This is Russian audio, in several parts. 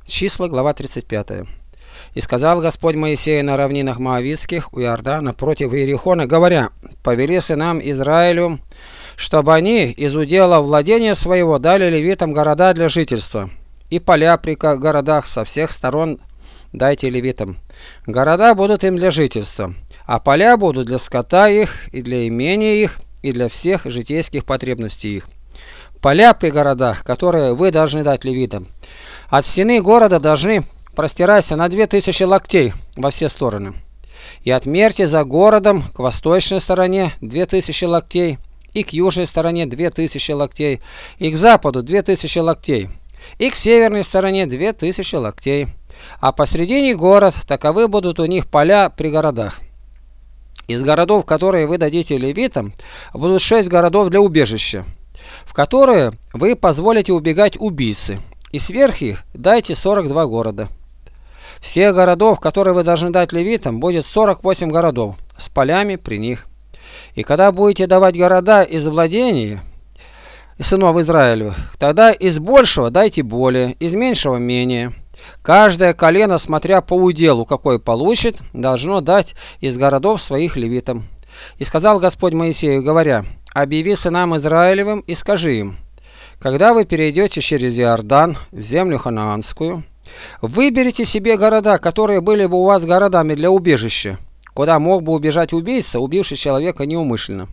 Числа, глава 35. «И сказал Господь Моисею на равнинах Моавитских у Иордана против Иерихона, говоря: повели сынам Израилю, чтобы они из удела владения своего дали левитам города для жительства, и поля при городах со всех сторон дайте левитам. Города будут им для жительства, а поля будут для скота их, и для имения их, и для всех житейских потребностей их. Поля при городах, которые вы должны дать левитам, от стены города должны простираться на 2000 локтей во все стороны. И отмерьте за городом к восточной стороне 2000 локтей, и к южной стороне 2000 локтей, и к западу 2000 локтей, и к северной стороне 2000 локтей. А посредине город, таковы будут у них поля при городах. Из городов, которые вы дадите левитам, будут 6 городов для убежища, в которые вы позволите убегать убийцы, и сверх их дайте 42 города. Всех городов, которые вы должны дать левитам, будет 48 городов с полями при них. И когда будете давать города из владения сынов Израилевых, тогда из большего дайте более, из меньшего менее. Каждое колено, смотря по уделу, какой получит, должно дать из городов своих левитам. И сказал Господь Моисею, говоря: объяви сынам Израилевым и скажи им: когда вы перейдете через Иордан в землю ханаанскую, выберите себе города, которые были бы у вас городами для убежища, куда мог бы убежать убийца, убивший человека неумышленно.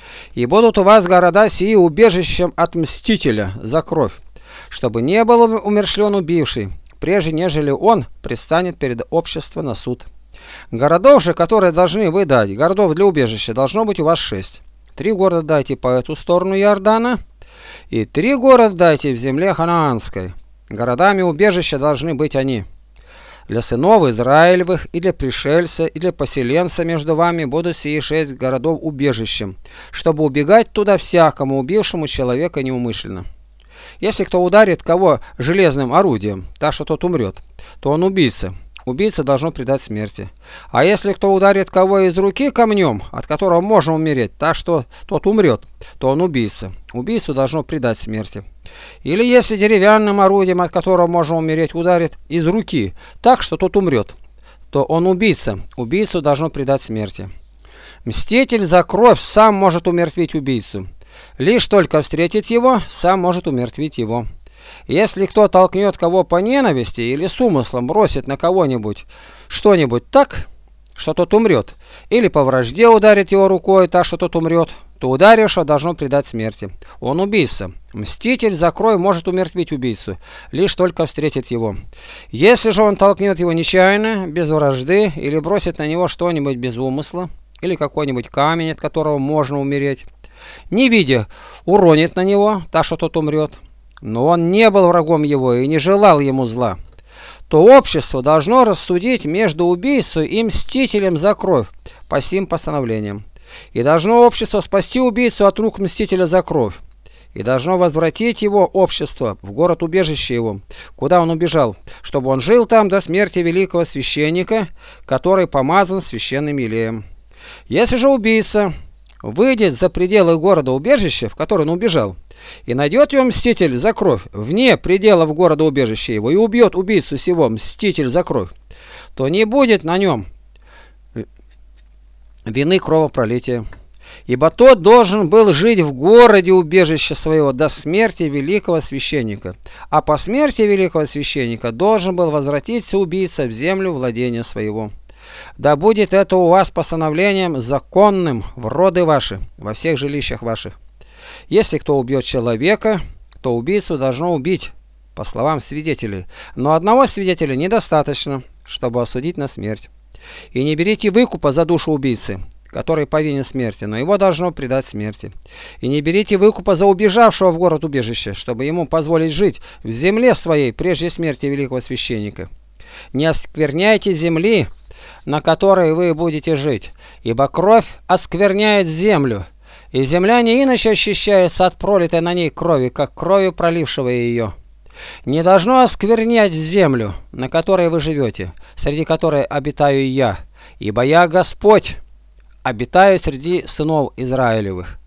И будут у вас города сии убежищем от мстителя за кровь, чтобы не был умершлен убивший, прежде нежели он предстанет перед обществом на суд. Городов же, которые должны вы дать, городов для убежища, должно быть у вас 6. 3 города дайте по эту сторону Иордана, и 3 города дайте в земле ханаанской. Городами убежища должны быть они. Для сынов Израилевых, и для пришельца, и для поселенца между вами будут сии 6 городов убежищем, чтобы убегать туда всякому, убившему человека неумышленно. Если кто ударит кого железным орудием, так что тот умрет, то он убийца. Убийца должно предать смерти. А если кто ударит кого из руки камнем, от которого можно умереть, так что тот умрет, то он убийца. Убийцу должно предать смерти. Или если деревянным орудием, от которого можно умереть, ударит из руки, так что тот умрет, то он убийца. Убийцу должно предать смерти. Мститель за кровь сам может умертвить убийцу. Лишь только встретит его, сам может умертвить его. Если кто толкнет кого по ненависти или с умыслом бросит на кого-нибудь что-нибудь так, что тот умрет, или по вражде ударит его рукой так, что тот умрет, то ударившего должно предать смерти. Он убийца. Мститель за кровь может умертвить убийцу, лишь только встретит его. Если же он толкнет его нечаянно, без вражды, или бросит на него что-нибудь без умысла, или какой-нибудь камень, от которого можно умереть, не видя, уронит на него, так что тот умрет, но он не был врагом его и не желал ему зла, то общество должно рассудить между убийцей и мстителем за кровь по сим постановлениям. И должно общество спасти убийцу от рук мстителя за кровь. И должно возвратить его общество в город убежище его, куда он убежал, чтобы он жил там до смерти великого священника, который помазан священным елеем. Если же убийца выйдет за пределы города убежища, в который он убежал, и найдет его мститель за кровь вне пределов города убежища его, и убьет убийцу сего, мститель за кровь, то не будет на нем вины кровопролития, ибо тот должен был жить в городе убежища своего до смерти великого священника, а по смерти великого священника должен был возвратиться убийца в землю владения своего. Да будет это у вас постановлением законным в роды ваши, во всех жилищах ваших. Если кто убьет человека, то убийцу должно убить, по словам свидетелей, но одного свидетеля недостаточно, чтобы осудить на смерть. И не берите выкупа за душу убийцы, который повинен смерти, но его должно предать смерти. И не берите выкупа за убежавшего в город убежище, чтобы ему позволить жить в земле своей прежде смерти великого священника. Не оскверняйте земли, на которой вы будете жить, ибо кровь оскверняет землю, и земля не иначе очищается от пролитой на ней крови, как кровью пролившего ее. Не должно осквернять землю, на которой вы живете, среди которой обитаю я, ибо я Господь, обитаю среди сынов Израилевых.